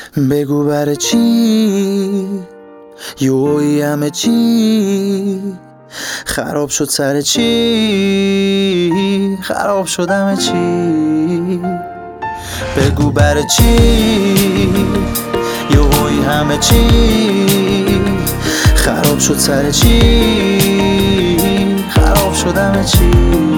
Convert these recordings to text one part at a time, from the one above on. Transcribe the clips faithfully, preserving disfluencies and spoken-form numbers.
بگو برای چی یوی همه چی خراب شد، سر چی خراب شد همه چی. بگو برای چی یوی همه چی خراب شد، سر چی خراب شد همه چی.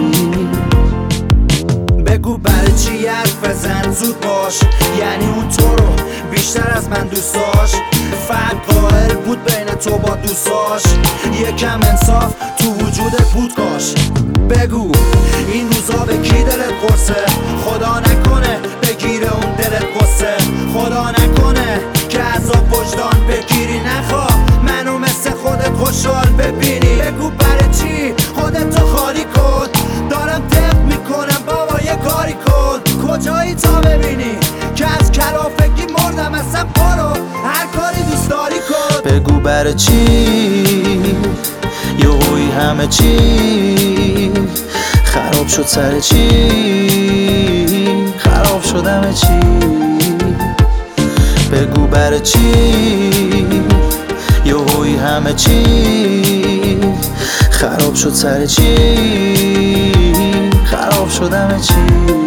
بگو برای چی حرف بزن زود باش، یعنی اون تو رو بیشتر از من دوست داشت. فرق قائل بود بین تو با دوستاش، یکم انصاف تو وجودت بود کاش. بگو این روزا به کی دلت قرصه، خدا نکنه بگیره اون دلت قصه. خدا نکنه که عذاب وجدان بگیری، نخواه منو مثل خودت خوشحال ببینی. بگو برای چی خودتو خالی کن، دارم دق میکنم بابا یه کاری کن. کجایی تا ببینی که از کلافگی مردم، اصلا برو هر کاری دوست داری کن. بگو برای چی یوی همه چی خراب شد، سر چی خراب شد همه چی. بگو برای چی یوی همه چی خراب شد، سر چی خراب شد همه چی.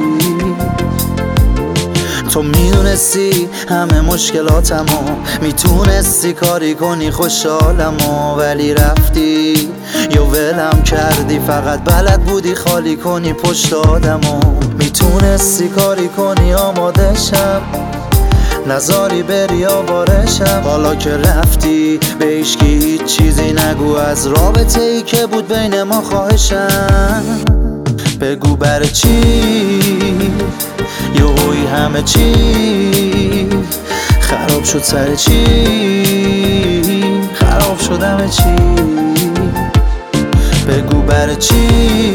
تو میدونستی همه مشکلاتمو، میتونستی کاری کنی خوشحالمو، ولی رفتی یا ولم کردی، فقط بلد بودی خالی کنی پشت آدمو. میتونستی کاری کنی آماده شم، نزاری بری آوارشم. حالا که رفتی به هیچکی هیچ چیزی نگو از رابطه ای که بود بین ما، خواهشم. بگو برای چی یوی همه چی خراب شد، سر چی خراب شد همه چی. بگو برای چی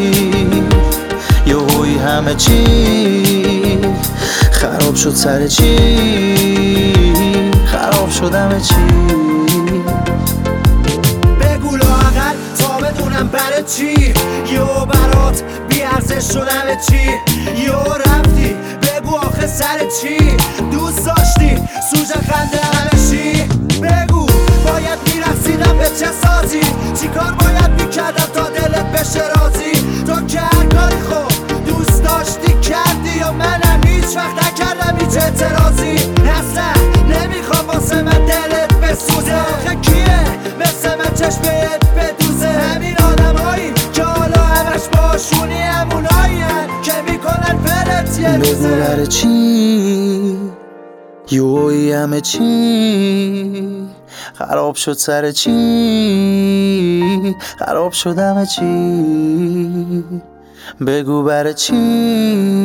یوی همه چی خراب شد، سر چی خراب شد همه چی. بگو لااقل تا بدونم برای چی یو برات بی ارزش شد همه چی. یو رفتی بگو آخه سر چی، دوست داشتی سوژه خنده همه چی. بگو باید میرقصیدم به چه سازی، چی کار باید میکردم تا دلت بشه راضی. تو که هر کاری خوب دوست داشتی کردی، یا منم هیچ وقت نکردم هیچ اعتراضی. اصلا نمیخوام واسه من دلت بسوزه، آخه کیه مثل من چشمت بدوزه. همین آدم هایی که حالا همش باشونی همونایی که میکنن فرت یه روزه. بگو برای چی یوی همه چی خراب شد، سر چی خراب شد همه چی. بگو برای چی